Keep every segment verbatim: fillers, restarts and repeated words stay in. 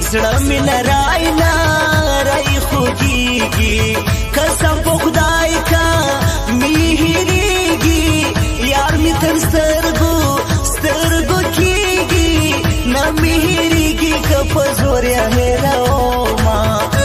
زړه مې نری نری خوږېږي قسم په خدای کا مې هېرېږي یار مې تر سترګو سترګو کېږي نه مې هېرېږي که په زور یې هېرومه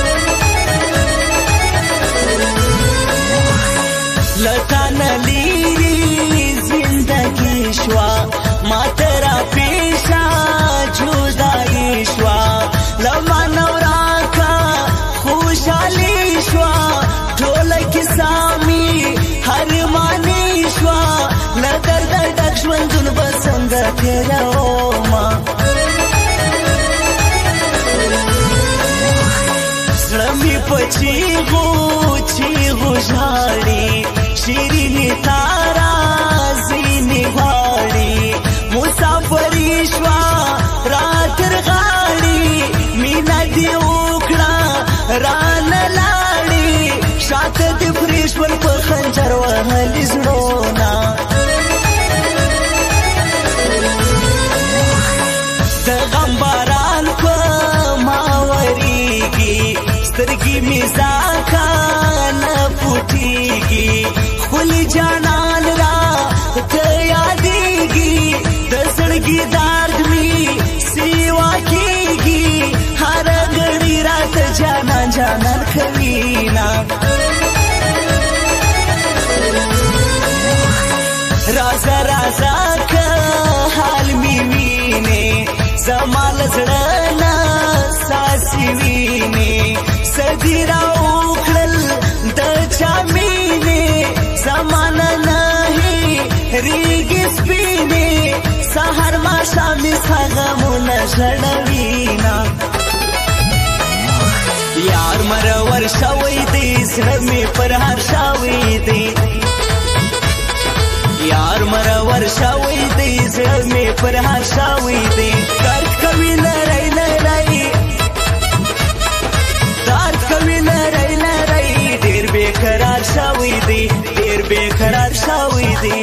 له تا نه لېرې زندګي شوه ما ته راپېښه جدایي شوه له ما نه ورکه خوشحالي شوه ټوله کیسه مې هرماني شوه له درده ډک ژوندون به څنګه تېرومه زړه مې په چیغو چیغو ژاړي شیرینې تا راځینې غواړي مسافري شوه را تر غاړي مینه دې وکړه رانه لاړې شاته دې پرېښول په خنجر وهلي زړونه د غم باران په ما ورېږي سترګې مې زاکه نه پټېږي ښکلي جانان را ته یادېږي د زړګي درد مې سیوا کېږي هره ګړۍ راته جانان جانان کوینه رازه رازه که حال مې وینې زما له زړه نه ساسې وینې سدي راوکړل د چا مینې زمانه نه هېرېږي سپینې سهار ماښام مې ستا غمونه ژړوینه یار مرور شوی دی زړه مې پر هر شوی دی یار مرور شوی دی زړه مې پر هر شوی دی درد کوي نری نری درد کوي نری نری ډېر بېقرار شوی دی ډېر بېقرار شوی دی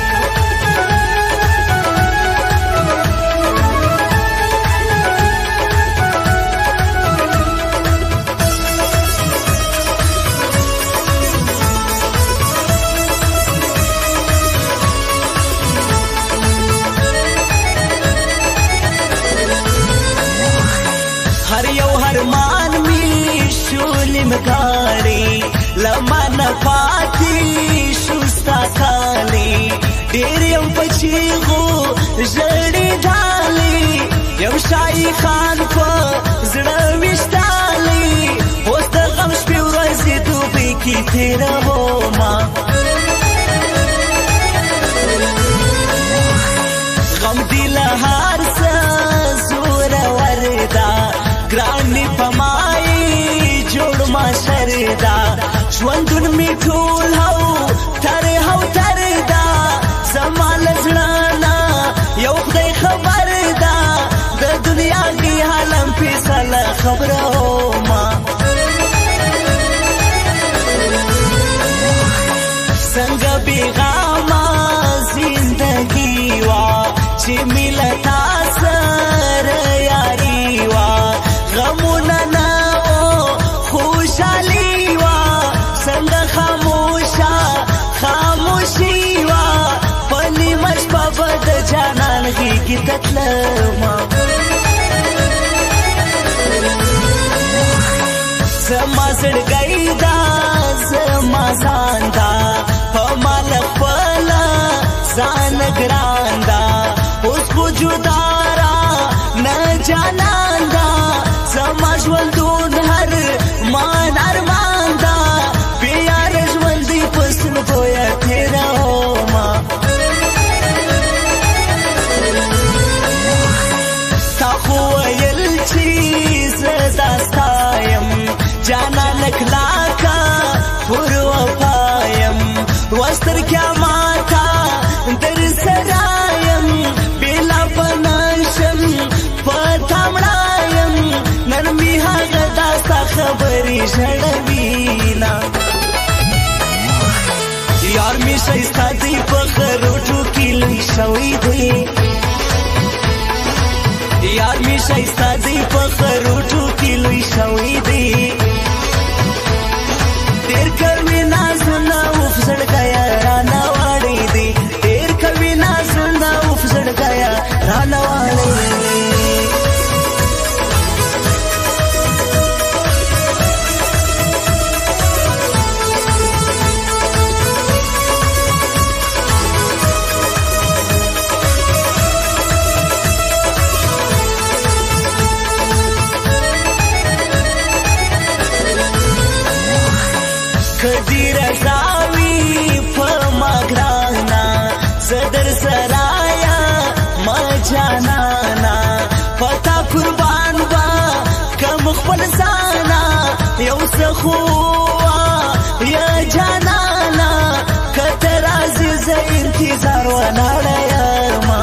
هر یو هرمان می شولې مګاړې له ما نه پاتې شو ستا کالې ډېر یم په چیغو ژړې ډالې یم شاهي خان په زړه ویشتالې اوس د غم شپې ورځې دوبۍ کې تېرومه غم دې له هر څه زورور ده ګرانې په مای جوړ ما شردا ژوندون مې ټول هو تر هو تر دا زما له زړه نه یو خدای خبر ده د دنیا کې حالم فیصله خبرومه څنګه بېغمه زندګي وه چې مې له تا سره یاري وه غمونه نه و خوشحالي وه څنګه خاموشه خاموشي وه په نیمه شپه به د جانان غېږې ته تلمه زما زړګی دا زما ځان دا په ما له خپله ځان ګران دا اوس خو جدا را نه جانان دا زما ژوندون هر مان ارمان دا بې یاره ژوندی په سترګویه تېرومه تا خو ویل چې زه دا ستا یم جانانه کلاکه پر وفا یم وسترګیا ماته در سره یم بېلا به نشم په تا مړه یم نن مې هغه دا ستا خبرې ژړوینه یار مې ښایسته دی په خروټو کې لوی شوی دی یار می شایسته دی په خروټو کې لوی شوی دی ډېر کوي نازونه اوف زړګیا رانه واړی دی ډېر کوي نازونه اوف زړګیا رانه واړی کدی رضاوی په ماګرانا صدر سرایا ما جانانا پتا قربان با کم خپل زانا یو سخو یا جانانا کتر عزیز انتظار ولاړه یارما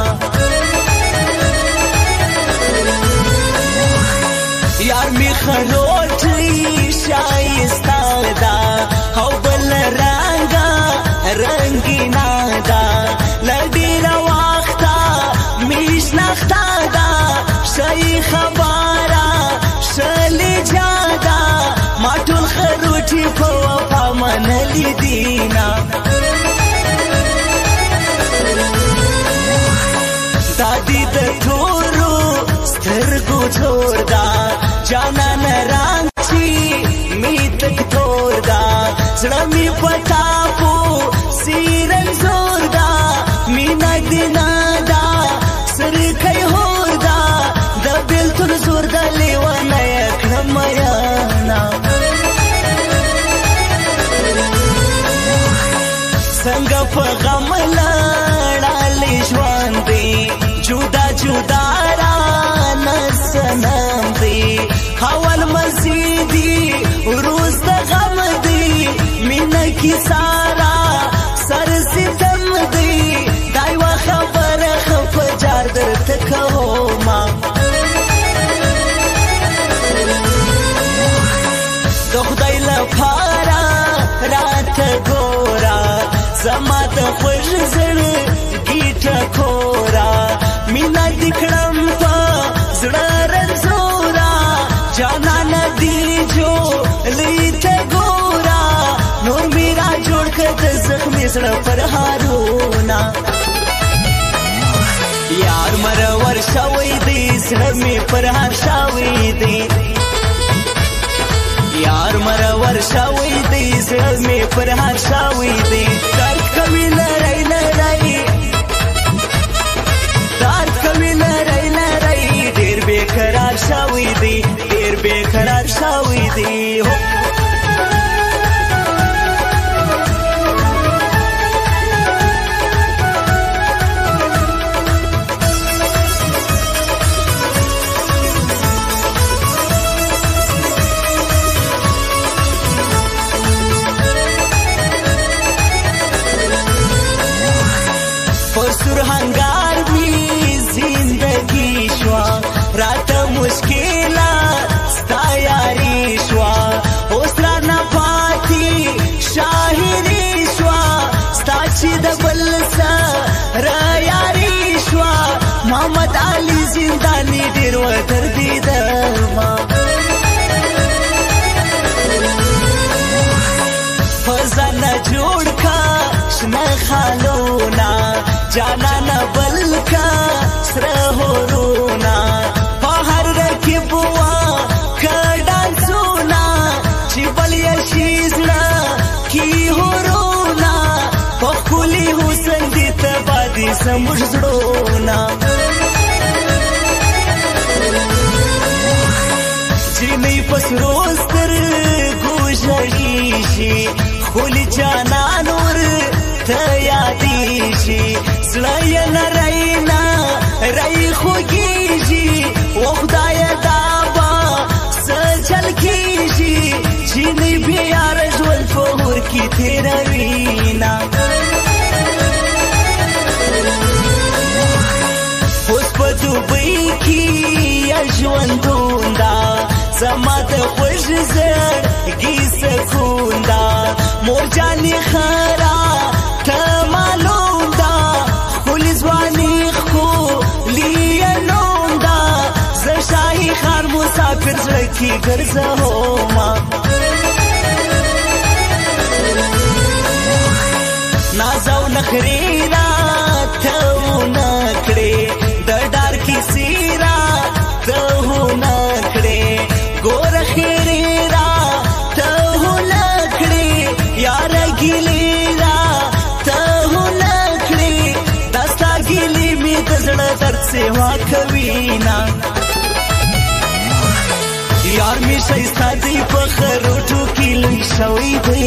یار می خروټی شایسته دا او بل رنگا رنگینا دا لدی رواختا میش نختا دا شای خبارا شلی جادا ما ټول خروټی په وفا منلی دینا دادی د تورو سترګو جوړ دا جانان رنگ چی می تک تور دا زړه می پتا پو سیرن زور دا مینا دینا دا سر کای هور دا د بل تر زور دا لیوانه کړم یانا څنګه په غم لاړې ژوند دی جدا جدا را نسنم دی حوال مزیدی روز د غم دی مینا کی سارا سر ستم دی دای وا خبر خف جار درت کوما د خدای لپاره رات ګورا زما د خوږ زړه گیټه کورا مینا دکړم په زړه رنځورا جانا ندی جو لیته ګورا نور میرا جوړ کړ زخمی زړه پر هارونا یار مرور شوی دی زړه می پر هار شوی دی یار مرور شوی دی زړه می پر هار شوی دی درد کوي لړای لړای درد کوي لړای لړای ډیر بیقرار شوی دی ډیر بیقرار شوی دی سرهنگار می زندگی شوا رات مشکلا ستا یاری شوا اوس را نه پاتی شاهری شوا ستا چې د بل سره یاری شوا محمد علي زنداني ډېر وتر دي درما فزانه جوړ کا شنه خالونا جانا بلکا سره هورونا پهر رکی بوا کډان سونا چې بل یشیزنا کی هورونا پخولی حسن دې تبادي سمج زړونا چې می پسروستر ګوشړیشي خولی جانا نور ته یادیشي زړه نرینا رای خوږیږي او خدای دا با سجل کیږي چې نه بیا رجول فور کی تیروینا اوس په دوبۍ کې ژوندون دا زما د خوږ زړګي سکون دا مور جانې خرا ته معلوم دا خپل ځواني خو لینوم دا مسافر زړه کې ګرځوما نازو نخری را ته نکړې د ډار کې سیرا ته نکړې ګور خیری را ته نکړې یار ګیلی را ته نکړې دستا ګیلی می د زړه درد سیوا کوي نا یار می شایسته دی په خروټو کې لوی شوی دی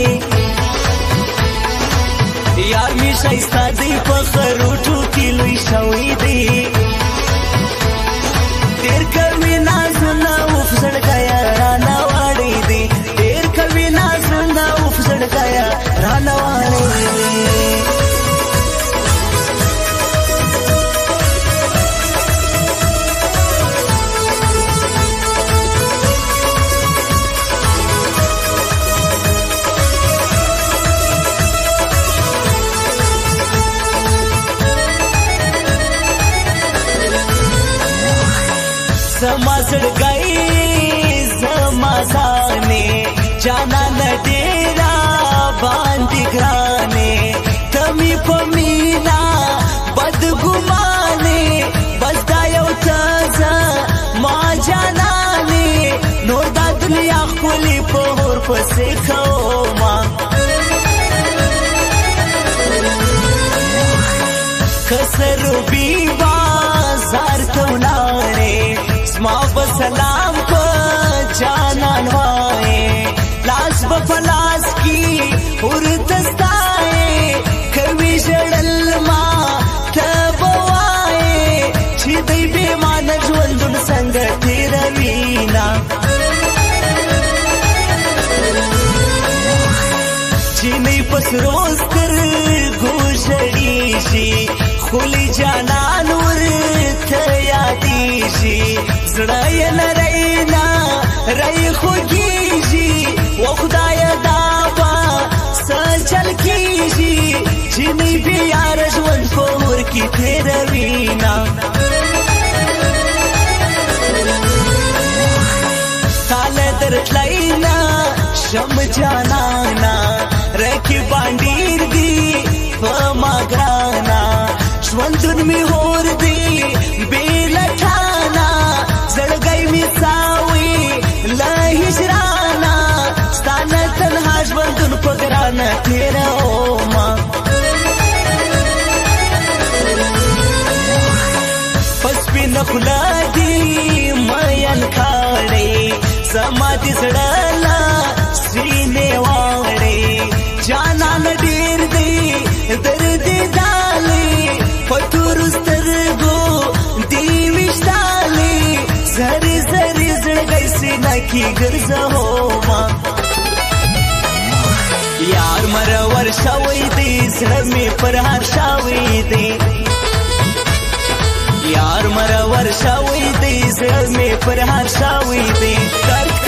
یار می شایسته دی په خروټو کې لوی شوی دی ډېر کوي نازونه اوف زړګیا رانه واړی دی ډېر کوي نازونه اوف زړګیا رانه واړی دی زما زړګی زما ځانې جانان ډېره باندې ګرانې ته مې په مینا بدګمانې بس دا یو ته زما جانانې نور دا دنیا ښکلې په اور پسې کوما که سروبي بازار ته ولاړې ما بسلام په جانان وای لاس بفلاس کی اور دستای کوي جړل ما تبوای چې دې به مان ژوندون څنګه تیروینا چې نه پس روز تر ګوشړی شي خولي جانان ورته یادی شي زړه یې لرینا رای خوږیږي و خدای دا با سچل کیږي چې نه بیا ژوند کور کې تیروینا تاله درتلاینا شم جانانا رکی باندې دی په ماګرانا ژوندون می هور دی بیلټانا زړګی می ساوي لا هجرانا ستانه تنها ژوندون په ګرانه تیروما پس پین خلا دی مین کاړې زما دې زړه لا سینې واړې جانان ډېر دی درد دالې پتور سترګو دی وشتالې زری زری زړګی سینا کې ګرځوما یار مرور شوی دی زړه مې پر هر شوی دی یار مرور شوی دی زړه مې پر هر شوی دی